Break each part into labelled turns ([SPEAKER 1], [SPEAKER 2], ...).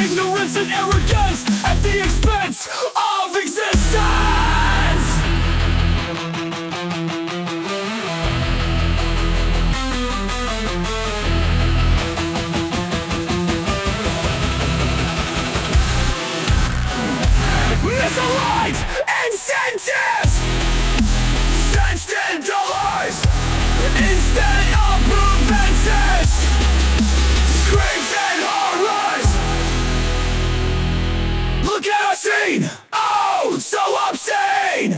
[SPEAKER 1] Ignorance and arrogance at the expense of existence. Misaligned incentives, sensed in dollars instead of prevention. Screams and horrors. Look at our scene, oh, so obscene.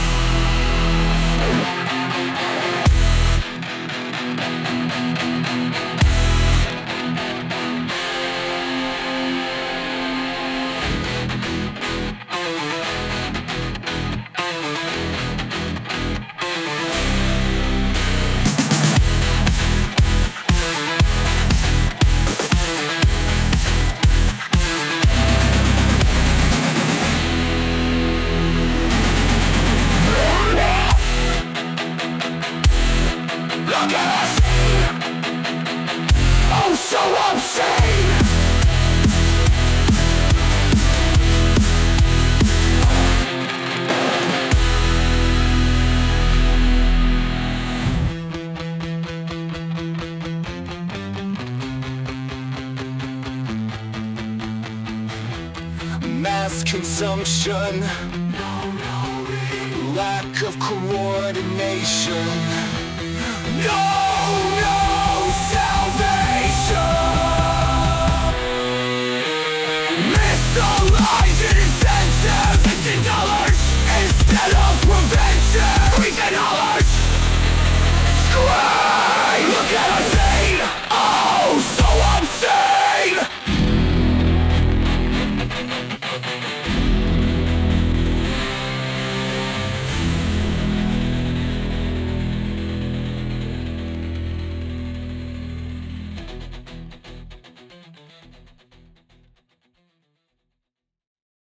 [SPEAKER 1] Look at us! Oh, so obscene! Mass consumption, lack of coordination. No salvation. Misaligned.